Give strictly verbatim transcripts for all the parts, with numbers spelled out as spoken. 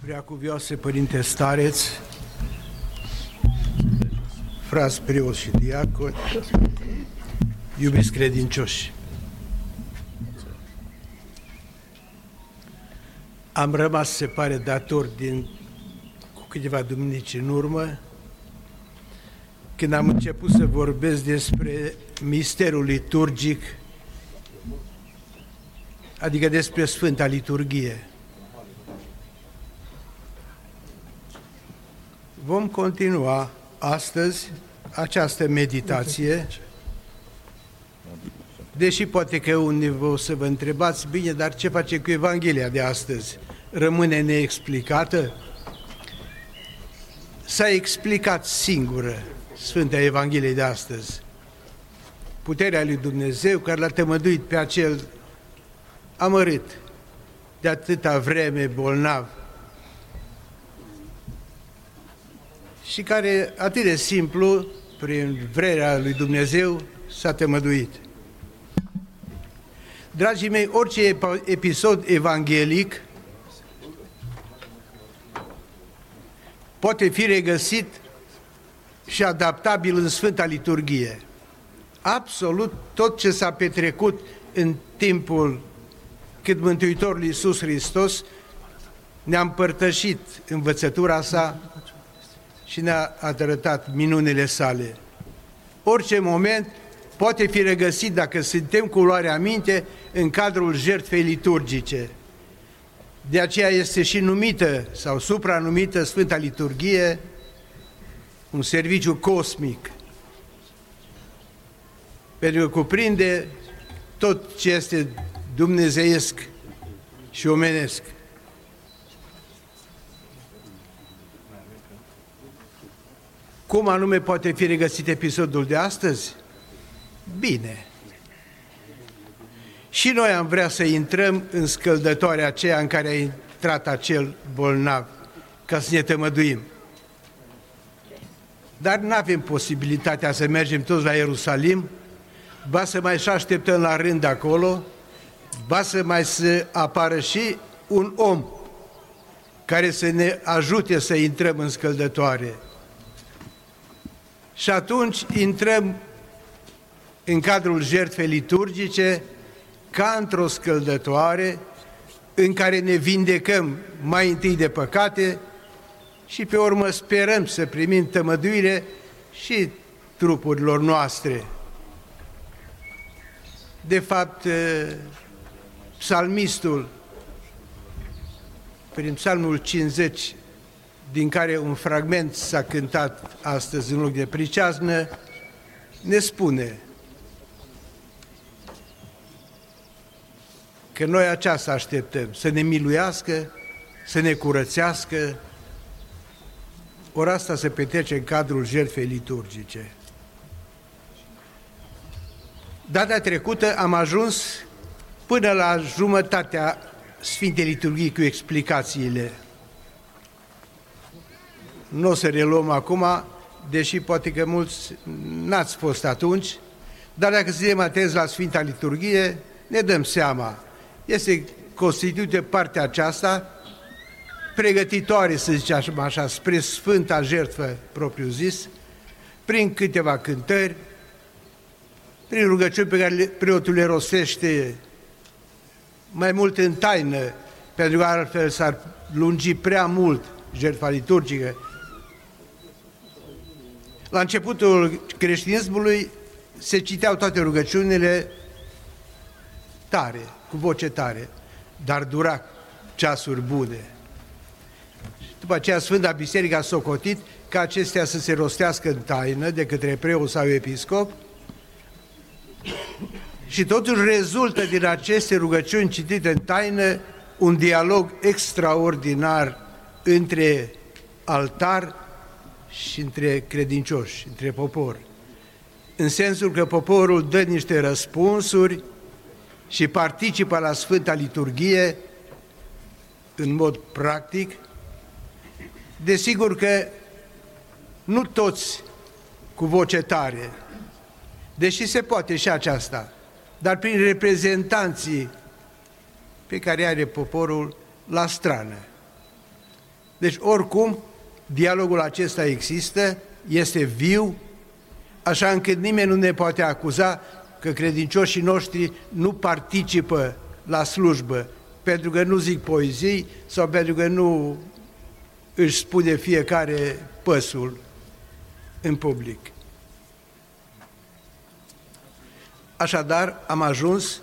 Preacuvioase Părinte Stareț, frați preoți și diaconi, iubiți credincioși, am rămas, se pare, dator din, cu câteva duminici în urmă, când am început să vorbesc despre misterul liturgic, adică despre Sfânta Liturghie. Vom continua astăzi această meditație, deși poate că unii vă să vă întrebați, bine, dar ce face cu Evanghelia de astăzi? Rămâne neexplicată? S-a explicat singură Sfânta Evanghelie de astăzi. Puterea lui Dumnezeu care l-a tămăduit pe acel amărât de atâta vreme bolnav și care atât de simplu, prin vrerea lui Dumnezeu, s-a tămăduit. Dragii mei, orice episod evanghelic poate fi regăsit și adaptabil în Sfânta Liturghie. Absolut tot ce s-a petrecut în timpul cât Mântuitorul Iisus Hristos ne-a împărtășit învățătura sa și ne-a arătat minunile sale. Orice moment poate fi regăsit, dacă suntem cu luarea minte, în cadrul jertfei liturgice. De aceea este și numită sau supranumită Sfânta Liturghie un serviciu cosmic, pentru că cuprinde tot ce este dumnezeiesc și omenesc. Cum anume poate fi regăsit episodul de astăzi? Bine. Și noi am vrea să intrăm în scăldătoarea aceea în care a intrat acel bolnav, ca să ne tămăduim. Dar nu avem posibilitatea să mergem toți la Ierusalim, ba să mai și așteptăm la rând acolo, ba să mai să apară și un om care să ne ajute să intrăm în scăldătoare. Și atunci intrăm în cadrul jertfei liturgice ca într-o scăldătoare în care ne vindecăm mai întâi de păcate și pe urmă sperăm să primim tămăduire și trupurilor noastre. De fapt, psalmistul, prin psalmul cincizeci, din care un fragment s-a cântat astăzi în loc de priceaznă, ne spune că noi aceasta așteptăm, să ne miluiască, să ne curățească, ori asta se petrece în cadrul jertfei liturgice. Data trecută am ajuns până la jumătatea Sfintei Liturghii cu explicațiile. Nu o să reluăm acum, deși poate că mulți n-ați fost atunci, dar dacă suntem atenți la Sfânta Liturghie, ne dăm seama. Este constituită partea aceasta, pregătitoare, să zicem așa, spre Sfânta Jertfă propriu-zis, prin câteva cântări, prin rugăciuni pe care preotul le rostește mai mult în taină, pentru că altfel s-ar lungi prea mult jertfa liturgică. La începutul creștinismului se citeau toate rugăciunile tare, cu voce tare, dar dura ceasuri bune. După aceea Sfânta Biserică a socotit ca acestea să se rostească în taină de către preot sau episcop și totuși rezultă din aceste rugăciuni citite în taină un dialog extraordinar între altar și între credincioși, între popor. În sensul că poporul dă niște răspunsuri și participă la Sfânta Liturghie în mod practic. Desigur că nu toți cu voce tare, deși se poate și aceasta, dar prin reprezentanții pe care are poporul la strană. Deci, oricum, dialogul acesta există, este viu, așa încât nimeni nu ne poate acuza că credincioșii noștri nu participă la slujbă, pentru că nu zic poezii sau pentru că nu își spune fiecare păsul în public. Așadar, am ajuns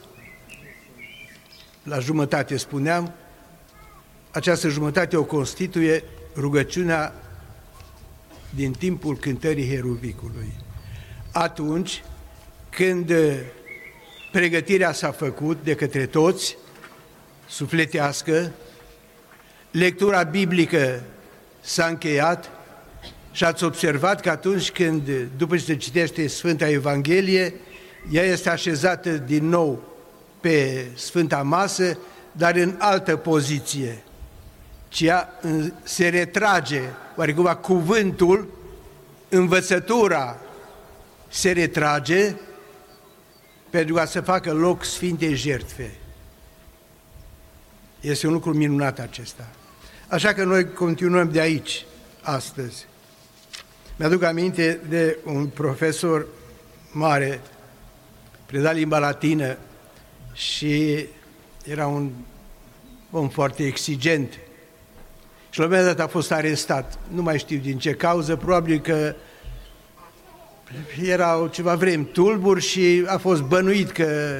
la jumătate, spuneam, această jumătate o constituie rugăciunea din timpul cântării Heruvicului. Atunci când pregătirea s-a făcut de către toți, sufletească, lectura biblică s-a încheiat și ați observat că atunci când, după ce se citește Sfânta Evanghelie, ea este așezată din nou pe Sfânta Masă, dar în altă poziție, ci ea se retrage, oarecum cuvântul, învățătura se retrage pentru ca să facă loc Sfintei Jertfe. Este un lucru minunat acesta. Așa că noi continuăm de aici, astăzi. Mi-aduc aminte de un profesor mare, preda limba latină și era un om foarte exigent. Și la un moment dat a fost arestat. Nu mai știu din ce cauză, probabil că erau ceva vremi tulburi și a fost bănuit că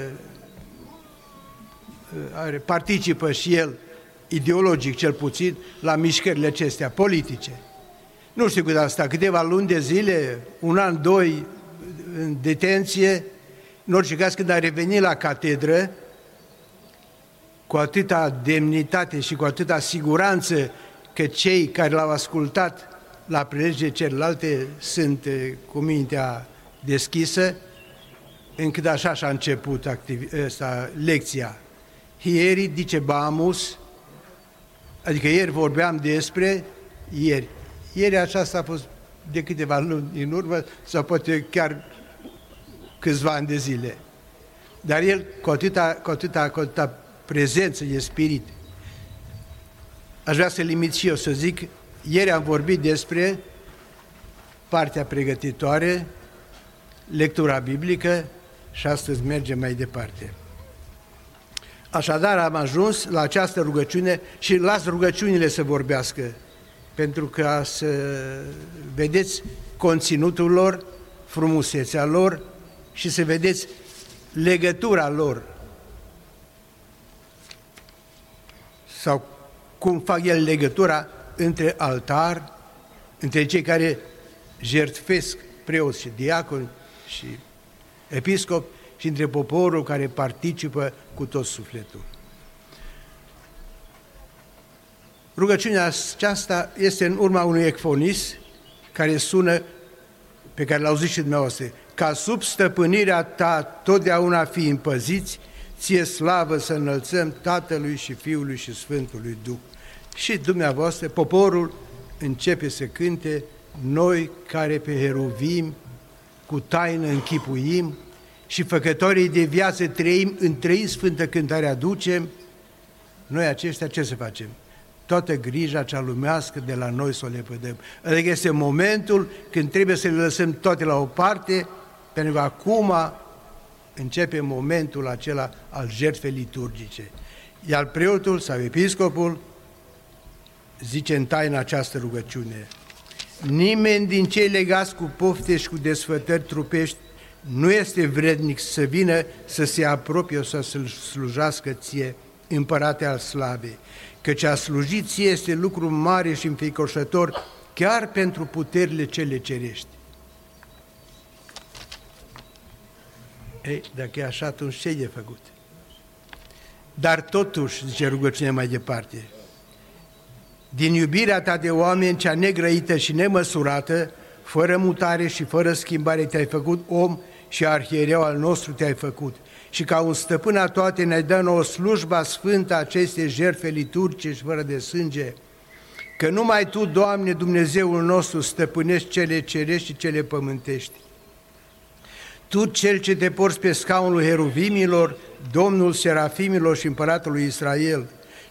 participă și el, ideologic cel puțin, la mișcările acestea politice. Nu știu cât a stat, câteva luni de zile, un an, doi, în detenție. În orice caz, când a revenit la catedră, cu atâta demnitate și cu atâta siguranță că cei care l-au ascultat la prelegile celelalte sunt cu mintea deschisă, încât așa și-a început activi- ăsta, lecția. Ieri dicebamus, adică ieri vorbeam despre, ieri. Ieri aceasta a fost de câteva luni în urmă, sau poate chiar câțiva ani de zile. Dar el, cu atâta, cu atâta, cu atâta prezență de spirit, aș vrea să limit și eu să zic, ieri am vorbit despre partea pregătitoare, lectura biblică și astăzi mergem mai departe. Așadar am ajuns la această rugăciune și las rugăciunile să vorbească, pentru ca să vedeți conținutul lor, frumusețea lor și să vedeți legătura lor sau cum fac el legătura între altar, între cei care jertfesc, preoți și diaconi și episcopi, și între poporul care participă cu tot sufletul. Rugăciunea aceasta este în urma unui ecfonis care sună, pe care l-au zis și dumneavoastră, ca sub stăpânirea ta totdeauna fi împăziți, ție slavă să înălțăm Tatălui și Fiului și Sfântului Duh. Și dumneavoastră, poporul începe să cânte, noi care pe heruvim cu taină închipuim și făcătorii de viață trăim, în trei sfântă cântare aducem, noi aceștia ce să facem? Toată grija cea lumească de la noi să o lepădăm. Adică este momentul când trebuie să le lăsăm toate la o parte, pentru că acum începe momentul acela al jertfei liturgice. Iar preotul sau episcopul zice în taina această rugăciune, nimeni din cei legați cu pofte și cu desfătări trupești nu este vrednic să vină să se apropie sau să-L slujească ție, Împărate al slavei, căci a sluji ție este lucru mare și înfricoșător, chiar pentru puterile cele cerești. Ei, dacă e așa, atunci ce e făcut? Dar totuși, zice rugăciunea mai departe, din iubirea ta de oameni cea negrăită și nemăsurată, fără mutare și fără schimbare te-ai făcut om și arhiereu al nostru te-ai făcut. Și ca un stăpân a toate ne dă nouă slujba sfântă acestei jertfe liturgice și fără de sânge, că numai Tu, Doamne, Dumnezeul nostru, stăpânești cele cerești și cele pământești. Tu, Cel ce te porți pe scaunul heruvimilor, Domnul serafimilor și Împăratul lui Israel,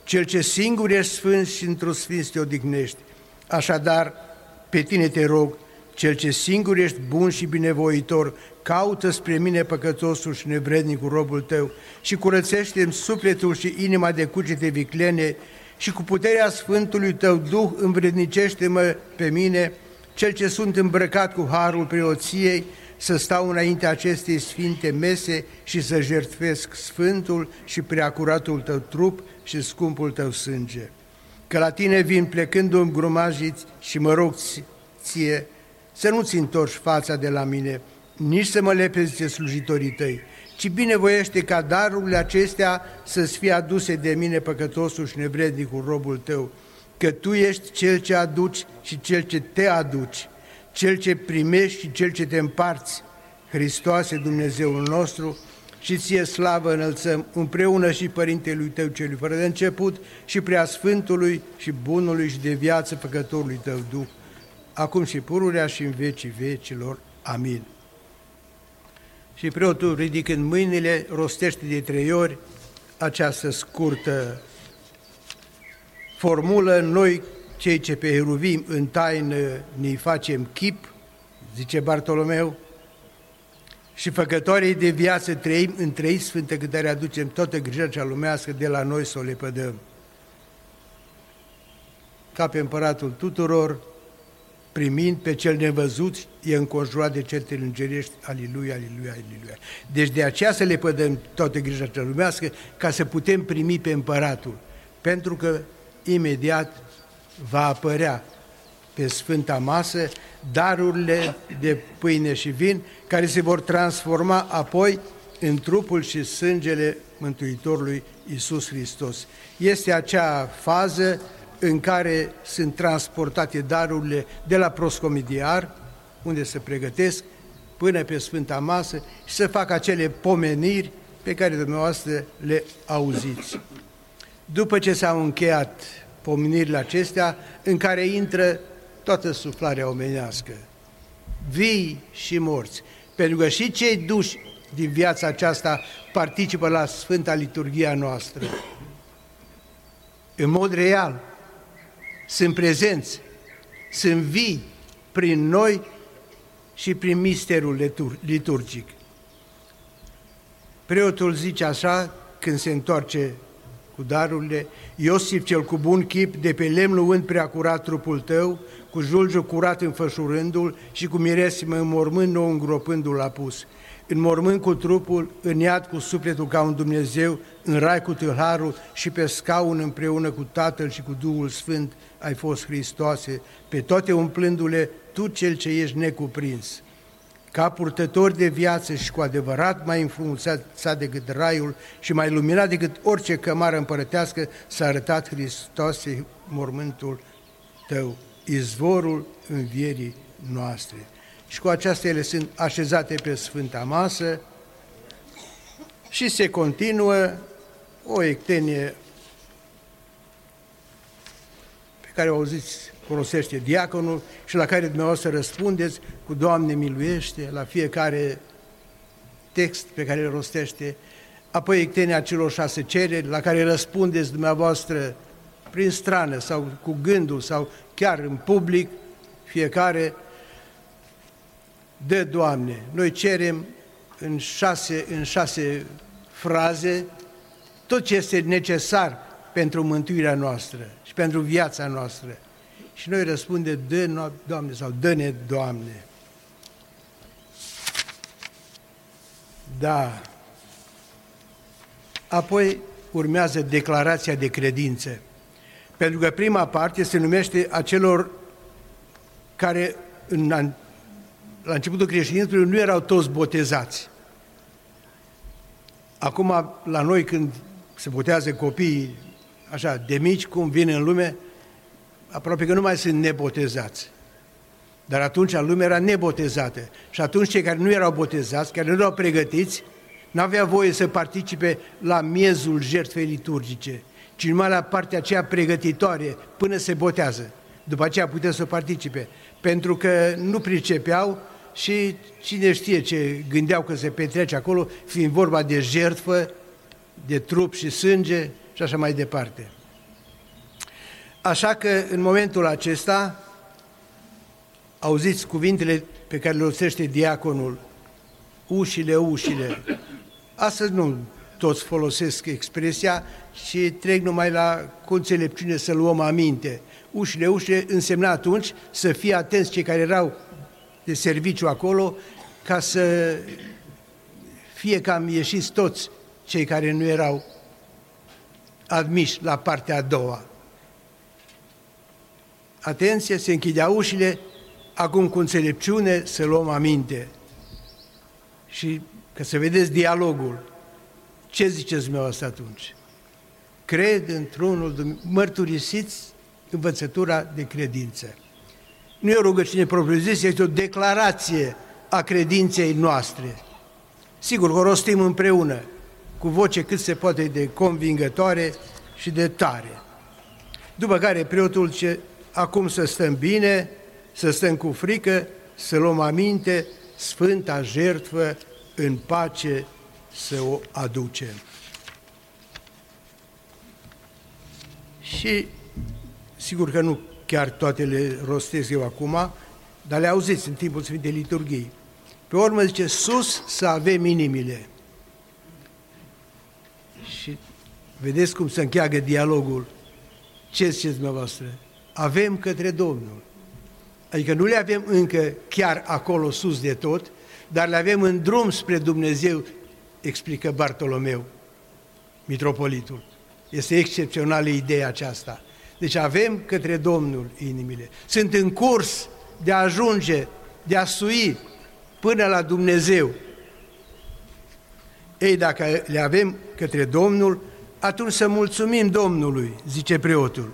Cel ce singur ești sfânt și într-o sfinț te odihnești. Așadar, pe tine te rog, Cel ce singur ești bun și binevoitor, caută spre mine păcătosul și nevrednicul robul tău și curățește-mi sufletul și inima de cuget viclene și cu puterea Sfântului tău Duh învrednicește-mă pe mine, cel ce sunt îmbrăcat cu harul preoției, să stau înaintea acestei sfinte mese și să jertfesc sfântul și preacuratul tău trup și scumpul tău sânge. Că la tine vin plecându-mi grumajiți și mă rog ție să nu-ți întorci fața de la mine, nici să mă lepezi de slujitorii tăi, ci binevoiește ca darurile acestea să-ți fie aduse de mine păcătosul și nevrednicul robul tău, că tu ești cel ce aduci și cel ce te aduci, cel ce primești și cel ce te împarți, Hristoase Dumnezeul nostru, și ție slavă înălțăm împreună și Părintelui tău celui fără de început și Preasfântului și Bunului și de viață Făcătorului tău Duh, acum și pururea și în vecii vecilor. Amin. Și preotul, ridicând mâinile, rostește de trei ori această scurtă formulă: noi, cei ce pe heruvim în taină ne facem chip, zice Bartolomeu, și făcătorii de viață trăim în trei sfântă cântare, aducem toată grija cea lumească de la noi să o lepădăm. Ca pe împăratul tuturor, primind pe cel nevăzut, e înconjurat de cetățeni îngerești, aliluia, aliluia, aliluia. Deci de aceea să lepădăm toată grija cea lumească, ca să putem primi pe împăratul, pentru că imediat va apărea pe Sfânta Masă darurile de pâine și vin, care se vor transforma apoi în trupul și sângele Mântuitorului Iisus Hristos. Este acea fază în care sunt transportate darurile de la proscomidiar, unde se pregătesc, până pe Sfânta Masă și să facă acele pomeniri pe care dumneavoastră le auziți. După ce s-au încheiat pomenirile acestea, în care intră toată suflarea omenească, vii și morți, pentru că și cei duși din viața aceasta participă la Sfânta Liturghia noastră. În mod real, sunt prezenți, sunt vii prin noi și prin misterul liturgic. Preotul zice așa când se întoarce cu darurile: Iosif cel cu bun chip, de pe lemn luând preacurat trupul tău, cu julgiu curat înfășurându-l și cu miresimă în mormânt nou îngropându-l a pus. În mormânt cu trupul, în iad cu sufletul ca un Dumnezeu, în rai cu tâlharul și pe scaun împreună cu Tatăl și cu Duhul Sfânt ai fost, Hristoase, pe toate umplându-le, tu cel ce ești necuprins. Ca purtător de viață și cu adevărat mai înfrumusețat decât raiul și mai luminat decât orice cămară împărătească, s-a arătat, Hristoase, mormântul tău, izvorul învierii noastre. Și cu aceasta ele sunt așezate pe Sfânta Masă și se continuă o ectenie pe care o auziți, folosește diaconul și la care dumneavoastră răspundeți cu Doamne miluiește la fiecare text pe care îl rostește, apoi ectenia celor șase cereri la care răspundeți dumneavoastră prin strană sau cu gândul sau chiar în public, fiecare: dă, Doamne, noi cerem în șase, în șase fraze tot ce este necesar pentru mântuirea noastră și pentru viața noastră. Și noi răspundem: dă, Doamne, sau dă-ne, Doamne. Da. Apoi urmează declarația de credință, pentru că prima parte se numește a celor care în, la începutul creștinismului nu erau toți botezați. Acum, la noi, când se botează copiii așa de mici, cum vin în lume, aproape că nu mai sunt nebotezați. Dar atunci lumea era nebotezată. Și atunci cei care nu erau botezați, care nu erau pregătiți, n-aveau voie să participe la miezul jertfei liturgice, ci numai la partea aceea pregătitoare, până se botează. După aceea putea să participe, pentru că nu pricepeau și cine știe ce gândeau că se petrece acolo, fiind vorba de jertfă, de trup și sânge și așa mai departe. Așa că în momentul acesta, auziți cuvintele pe care le rostește diaconul, ușile, ușile. Astăzi nu toți folosesc expresia și trec numai la cu înțelepciune să luăm aminte. Ușile, ușile însemna atunci să fie atenți cei care erau de serviciu acolo, ca să fie cam ieșiți toți cei care nu erau admiși la partea a doua. Atenție, se închidea ușile, acum cu înțelepciune să luăm aminte. Și ca să vedeți dialogul, ce ziceți dumneavoastră atunci? Cred într-unul, mărturisiți învățătura de credință. Nu e o rugăciune propriu-zisă, este o declarație a credinței noastre. Sigur, o rostim împreună, cu voce cât se poate de convingătoare și de tare. După care preotul ce acum să stăm bine, să stăm cu frică, să luăm aminte, sfânta jertfă în pace să o aducem. Și sigur că nu chiar toate le rostesc eu acum, dar le auziți în timpul Sfintei Liturghii. Pe urmă zice, sus să avem inimile. Și vedeți cum se încheagă dialogul. Ce ziceți dumneavoastră? Avem către Domnul. Adică nu le avem încă chiar acolo sus de tot, dar le avem în drum spre Dumnezeu, explică Bartolomeu, mitropolitul. Este excepțională ideea aceasta. Deci avem către Domnul inimile. Sunt în curs de a ajunge, de a sui până la Dumnezeu. Ei, dacă le avem către Domnul, atunci să mulțumim Domnului, zice preotul.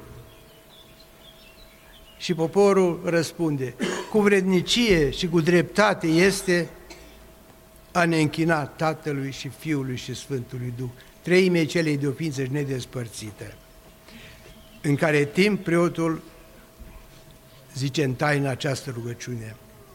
Și poporul răspunde, cu vrednicie și cu dreptate este a ne închina Tatălui și Fiului și Sfântului Duh, treimei celei de o ființă și nedespărțită. În care timp preotul zice în taină această rugăciune.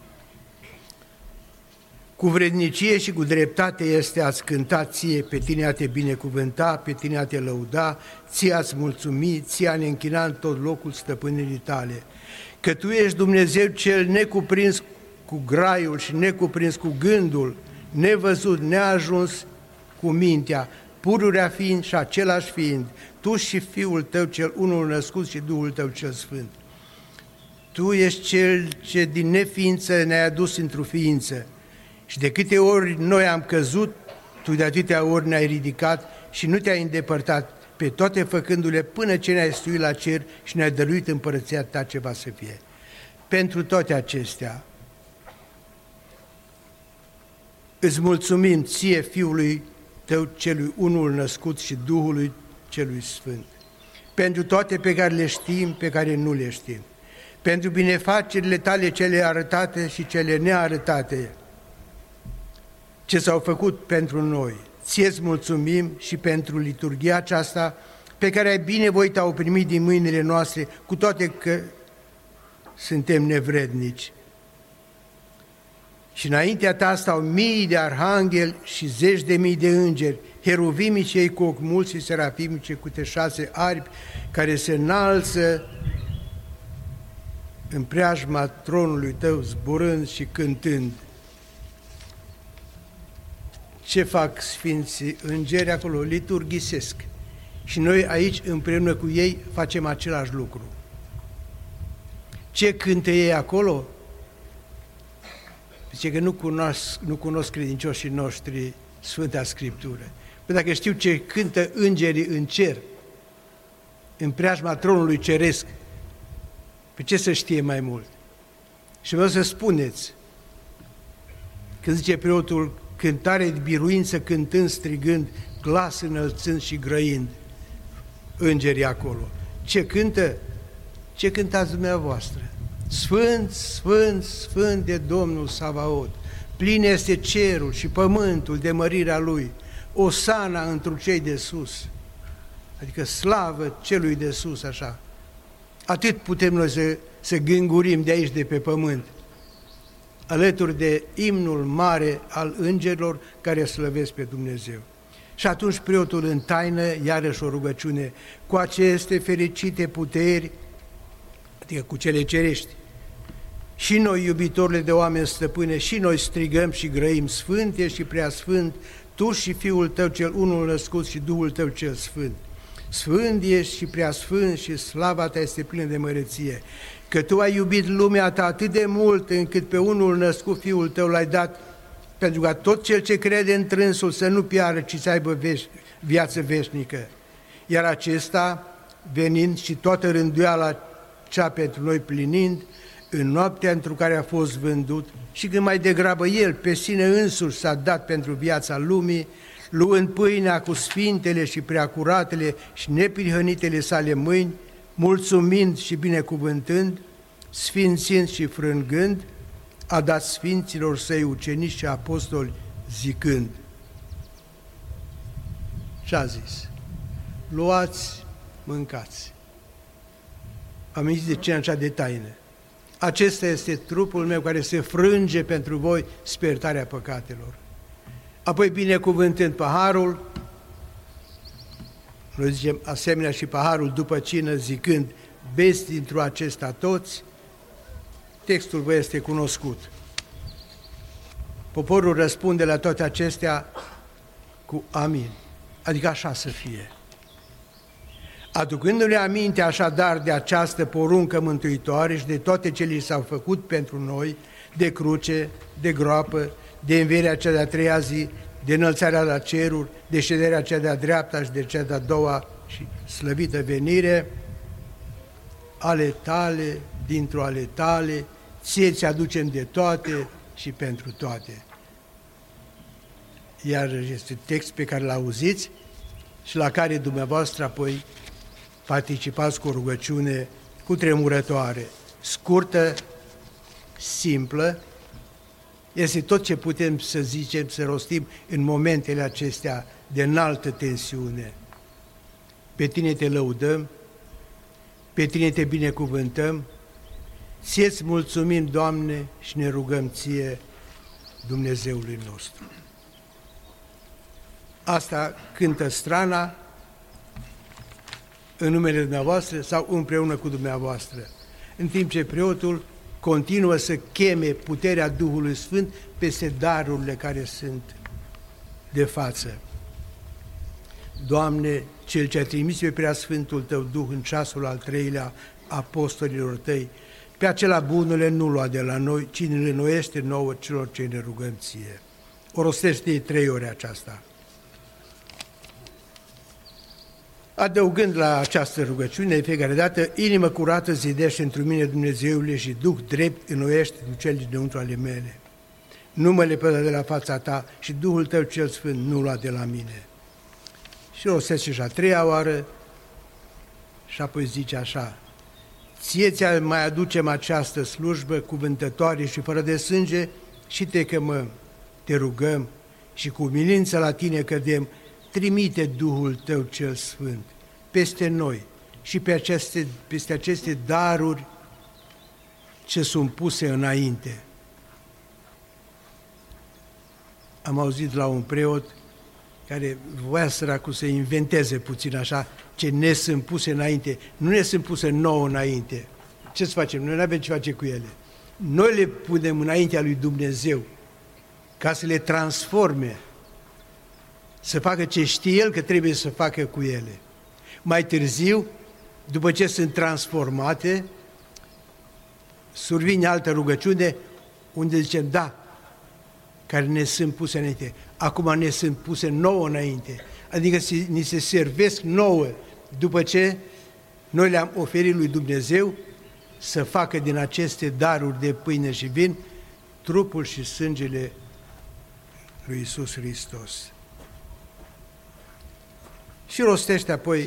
Cu vrednicie și cu dreptate este a-ți cânta ție, pe tine a te binecuvânta, pe tine a te lăuda, ție a-ți mulțumi, ție a ne închina în tot locul stăpânirii tale. Că tu ești Dumnezeu cel necuprins cu graiul și necuprins cu gândul, nevăzut, neajuns cu mintea, pururea fiind și același fiind, tu și Fiul tău cel unul născut și Duhul tău cel sfânt. Tu ești cel ce din neființă ne-ai adus într-o ființă. Și de câte ori noi am căzut, tu de atâtea ori ne-ai ridicat și nu te-ai îndepărtat, pe toate făcându-le până ce ne-ai stuit la cer și ne-ai dăruit împărăția ta ce va să fie. Pentru toate acestea, îți mulțumim ție, Fiului tău celui unul născut și Duhului celui Sfânt, pentru toate pe care le știm, pe care nu le știm, pentru binefacerile tale cele arătate și cele nearătate, ce s-au făcut pentru noi. Ție-ți mulțumim și pentru liturghia aceasta pe care ai binevoit au primit din mâinile noastre, cu toate că suntem nevrednici. Și înaintea ta stau mii de arhangheli și zeci de mii de îngeri, heruvimii cei cu ochi mulți și serafimii cei cu șase aripi, care se înalță în preajma tronului tău, zburând și cântând. Ce fac Sfinții Îngeri acolo? Liturghisesc. Și noi aici, împreună cu ei, facem același lucru. Ce cântă ei acolo? Zice că nu cunosc, nu cunosc credincioșii noștri Sfânta Scriptură. Păi dacă știu ce cântă îngerii în cer, în preajma tronului ceresc, pe ce să știe mai mult? Și vreau să spuneți, când zice preotul, cântare de biruință, cântând, strigând, glas înălțând și grăind, îngerii acolo. Ce cântă? Ce cântați dumneavoastră? Sfânt, sfânt, sfânt de Domnul Savaot, plin este cerul și pământul de mărirea Lui, Osana întru cei de sus, adică slavă celui de sus, așa. Atât putem noi să, să gângurim de aici, de pe pământ, alături de imnul mare al îngerilor care slăvesc pe Dumnezeu. Și atunci preotul în taină, iarăși o rugăciune, cu aceste fericite puteri, adică cu cele cerești. Și noi, iubitorile de oameni, stăpâne, și noi strigăm și grăim: Sfânt ești și Preasfânt, Tu și Fiul Tău cel unul născut și Duhul Tău cel Sfânt. Sfânt ești și Preasfânt și slava Ta este plină de măreție, că Tu ai iubit lumea Ta atât de mult încât pe unul născut Fiul Tău L-ai dat, pentru ca tot cel ce crede în Trânsul să nu piară, ci să aibă veș- viață veșnică. Iar acesta, venind și toată rânduiala cea pentru noi plinind, în noaptea într-o care a fost vândut, și când mai degrabă El pe sine însuși s-a dat pentru viața lumii, luând pâinea cu sfintele și preacuratele și neprihănitele sale mâini, mulțumind și binecuvântând, sfințind și frângând, a dat sfinților Săi ucenici și apostoli, zicând. Și a zis: luați, mâncați. Amintiți de cina cea de taină. Acesta este trupul meu care se frânge pentru voi spre iertarea păcatelor. Apoi, binecuvântând paharul, noi zicem asemenea și paharul după cină, zicând: beți dintr-o acesta toți. Textul vă este cunoscut. Poporul răspunde la toate acestea cu amin, adică așa să fie. Aducându-ne aminte așadar de această poruncă mântuitoare și de toate ce li s-au făcut pentru noi, de cruce, de groapă, de învierea cea de-a treia zi, de înălțarea la ceruri, de șederea cea de-a dreapta și de cea de-a doua și slăvită venire, ale Tale, dintr-o ale Tale, Ție ți aducem de toate și pentru toate. Iar este text pe care l-auziți și la care dumneavoastră apoi participați cu o rugăciune cutremurătoare, scurtă, simplă, este tot ce putem să zicem, să rostim în momentele acestea de înaltă tensiune. Pe Tine Te lăudăm, pe Tine Te binecuvântăm, Ție-ți mulțumim, Doamne, și ne rugăm Ție, Dumnezeului nostru. Asta cântă strana în numele dumneavoastră sau împreună cu dumneavoastră, în timp ce preotul continuă să cheme puterea Duhului Sfânt peste darurile care sunt de față. Doamne, Cel ce a trimis pe Preasfântul Tău Duh în ceasul al treilea apostolilor Tăi, pe acela bunule nu lua de la noi, ci ne înnoiește nouă celor ce ne rugăm Ție. O rostește trei ori aceasta. Adăugând la această rugăciune, de fiecare dată, inimă curată zidește într mine, Dumnezeule, și Duh drept înnoiește cu cel dinăuntru ale mele. Nu mă lepăda de la fața Ta și Duhul Tău cel Sfânt nu lua de la mine. Și rostesc și a treia oară și apoi zice așa: Ție ți mai aducem această slujbă cuvântătoare și fără de sânge și Te chemăm, Te rugăm și cu umilință la Tine cădem, trimite Duhul Tău cel Sfânt peste noi și pe aceste, peste aceste daruri ce sunt puse înainte. Am auzit la un preot care voia săracul să inventeze puțin așa ce ne sunt puse înainte. Nu ne sunt puse nouă înainte. Ce să facem? Noi nu avem ce face cu ele. Noi le punem înaintea lui Dumnezeu ca să le transforme, să facă ce știe El că trebuie să facă cu ele. Mai târziu, după ce sunt transformate, survine altă rugăciune unde zicem, da, care ne sunt puse înainte. Acum ne sunt puse nouă înainte. Adică ni se servesc nouă după ce noi le-am oferit lui Dumnezeu să facă din aceste daruri de pâine și vin trupul și sângele lui Iisus Hristos. Și rostește apoi,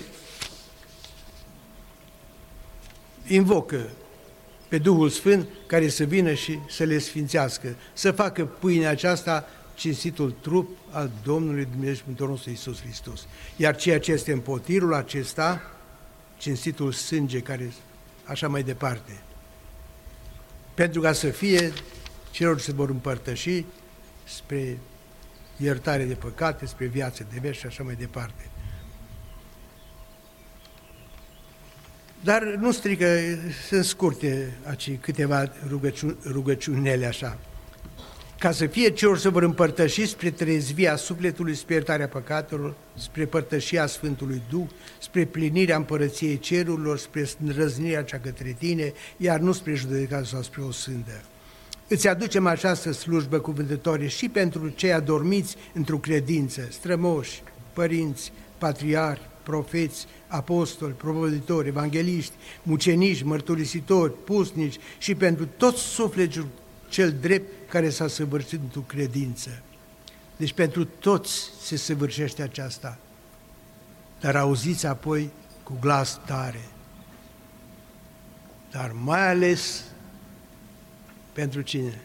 invocă pe Duhul Sfânt care să vină și să le sfințească, să facă pâinea aceasta cinstitul trup al Domnului Dumnezeu și Mântuitorul nostru Iisus Hristos. Iar ceea ce este în potirul acesta, cinstitul sânge care, așa mai departe, pentru ca să fie celor ce se vor împărtăși spre iertare de păcate, spre viață de vești și așa mai departe. Dar nu strică, sunt scurte acei câteva rugăciuni, rugăciunele așa. Ca să fie celor să vor împărtăși spre trezvia sufletului, spre iertarea păcatelor, spre părtășia Sfântului Duh, spre plinirea împărăției cerurilor, spre răznirea cea către tine, iar nu spre judecată sau spre o sândă. Îți aducem această slujbă cuvântătoare și pentru cei adormiți într-o credință, strămoși, părinți, patriarhi, profeți, apostoli, propovăditori, evangeliști, mucenici, mărturisitori, pusnici și pentru toți sufletul cel drept care s-a săvârșit într-o credință. Deci pentru toți se săvârșește aceasta, dar auziți apoi cu glas tare. Dar mai ales pentru cine?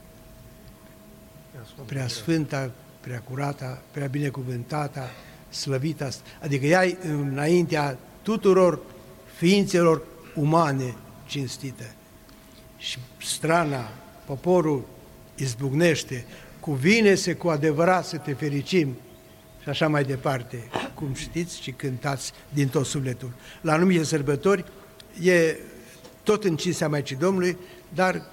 Prea sfânta, prea curata, prea binecuvântata, slăvita, adică ea înaintea tuturor ființelor umane cinstite. Și strana, poporul izbucnește, cuvine-se cu adevărat să te fericim și așa mai departe, cum știți și cântați din tot sufletul. La anumite sărbători e tot în cinstea Maicii Domnului, dar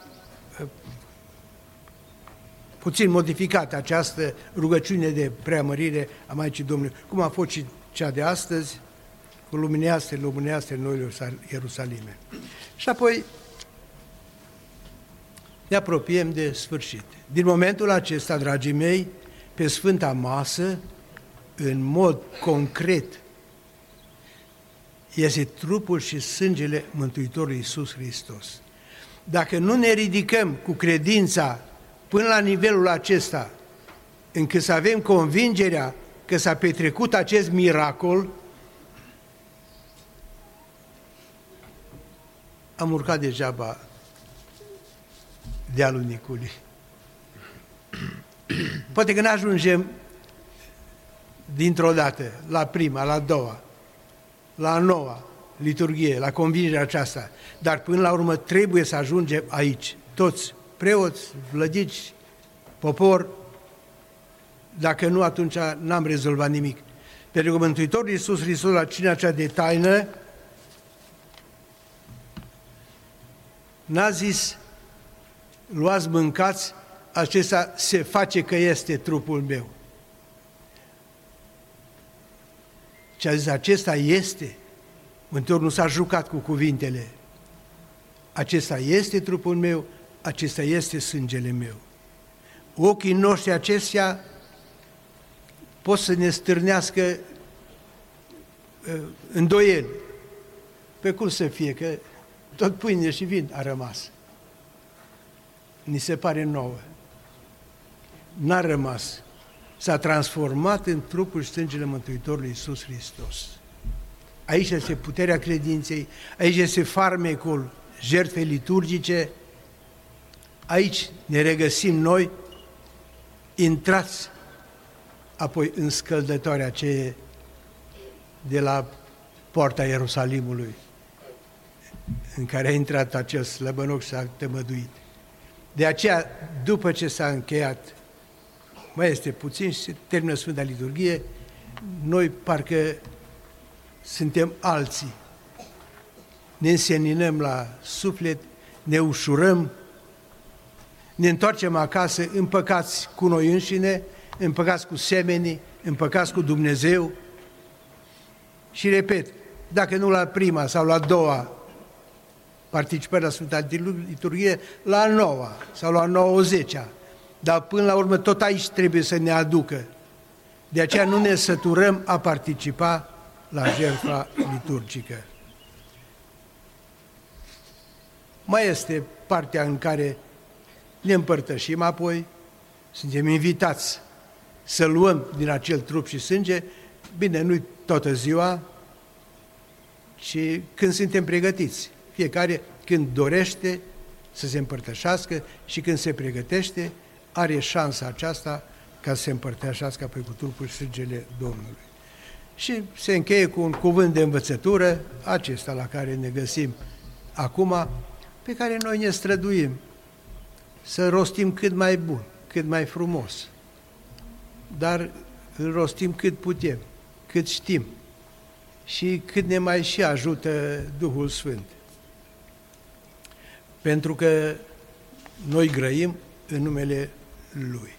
puțin modificată această rugăciune de preamărire a Maicii Domnului, cum a fost și cea de astăzi, cu lumineastre, lumineastre noilor Ierusalime. Și apoi ne apropiem de sfârșit. Din momentul acesta, dragii mei, pe Sfânta Masă, în mod concret, este trupul și sângele Mântuitorului Iisus Hristos. Dacă nu ne ridicăm cu credința până la nivelul acesta, încât să avem convingerea că s-a petrecut acest miracol, am urcat degeaba dealul Niculii. Poate că n-ajungem dintr-o dată la prima, la a doua, la a noua liturghie, la convingerea aceasta, dar până la urmă trebuie să ajungem aici, toți, preoți, vlădici, popor, dacă nu, atunci n-am rezolvat nimic. Pentru că Mântuitorul Iisus Hristos la cina cea de taină n-a zis, luați, mâncați, acesta se face că este trupul meu. Și a zis, acesta este. Mântuitorul nu s-a jucat cu cuvintele. Acesta este trupul meu, acesta este sângele meu. Ochii noștri acestea pot să ne stârnească uh, îndoieli. Pe cum să fie, că tot pâine și vin a rămas. Ni se pare nouă. N-a rămas. S-a transformat în trupul și sângele Mântuitorului Iisus Hristos. Aici este puterea credinței, aici este farmecul jertfei liturgice, aici ne regăsim noi, intrați apoi în scăldătoarea aceea de la poarta Ierusalimului, în care a intrat acel slăbănoc și s-a tămăduit. De aceea, după ce s-a încheiat, mai este puțin și se termină Sfânta Liturghie, noi parcă suntem alții. Ne înseninăm la suflet, ne ușurăm, ne întoarcem acasă împăcați cu noi înșine, împăcați cu semenii, împăcați cu Dumnezeu. Și repet, dacă nu la prima sau la a doua participări la Sfânta Liturghie, la a noua sau la a nouăzecea, dar până la urmă tot aici trebuie să ne aducă. De aceea nu ne săturăm a participa la jertfa liturgică. Mai este partea în care ne împărtășim apoi, suntem invitați să luăm din acel trup și sânge, bine, nu-i toată ziua, ci când suntem pregătiți. Fiecare când dorește să se împărtășească și când se pregătește, are șansa aceasta ca să se împărtășească apoi cu trupul și sângele Domnului. Și se încheie cu un cuvânt de învățătură, acesta la care ne găsim acum, pe care noi ne străduim să rostim cât mai bun, cât mai frumos, dar îl rostim cât putem, cât știm și cât ne mai și ajută Duhul Sfânt. Pentru că noi grăim în numele Lui.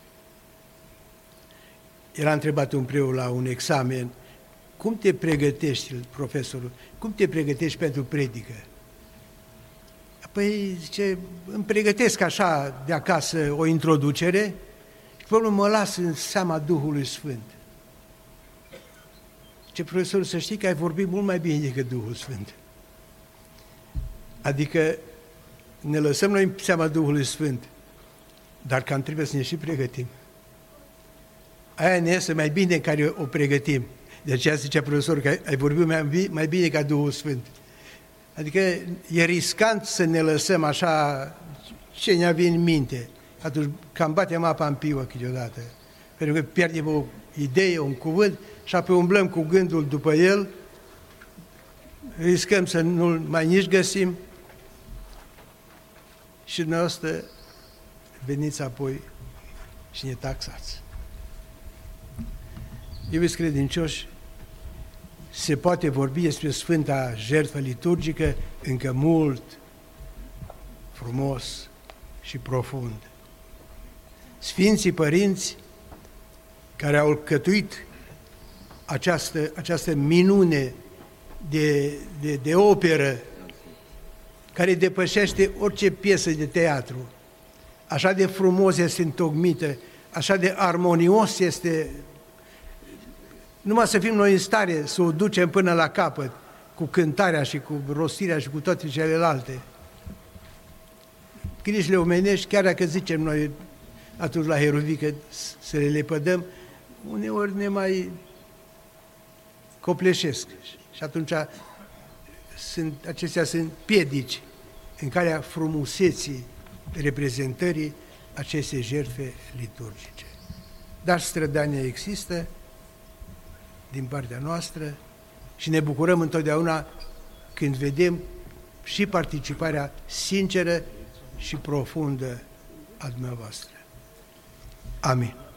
Era întrebat un preot la un examen: cum te pregătești, profesorul, cum te pregătești pentru predică? Păi, zice, îmi pregătesc așa de acasă o introducere și pe urmă mă las în seama Duhului Sfânt. Ce profesor, să știi că ai vorbit mult mai bine decât Duhul Sfânt. Adică ne lăsăm noi în seama Duhului Sfânt, dar cam trebuie să ne și pregătim. Aia ne iese mai bine care o pregătim. De aceea zicea profesor că ai vorbit mai, mai bine ca Duhul Sfânt. Adică e riscant să ne lăsăm așa ce ne-a venit în minte. Atunci cam batem apa în piuă câteodată. Pentru că pierdem o idee, un cuvânt și apoi umblăm cu gândul după el, riscăm să nu-l mai nici găsim și dumneavoastră veniți apoi și ne taxați. Iubiți credincioși, se poate vorbi despre Sfânta Jertfă liturgică încă mult, frumos și profund. Sfinții părinți care au alcătuit această, această minune de, de, de operă care depășește orice piesă de teatru, așa de frumos este întocmită, așa de armonios este, numai să fim noi în stare să o ducem până la capăt, cu cântarea și cu rostirea și cu toate celelalte. Gricile omenești, chiar dacă zicem noi atunci la Herovică să le lepădăm, uneori ne mai copleșesc. Și atunci sunt, acestea sunt piedici în calea frumuseții reprezentării acestei jertfe liturgice. Dar strădania există din partea noastră și ne bucurăm întotdeauna când vedem și participarea sinceră și profundă a dumneavoastră. Amin.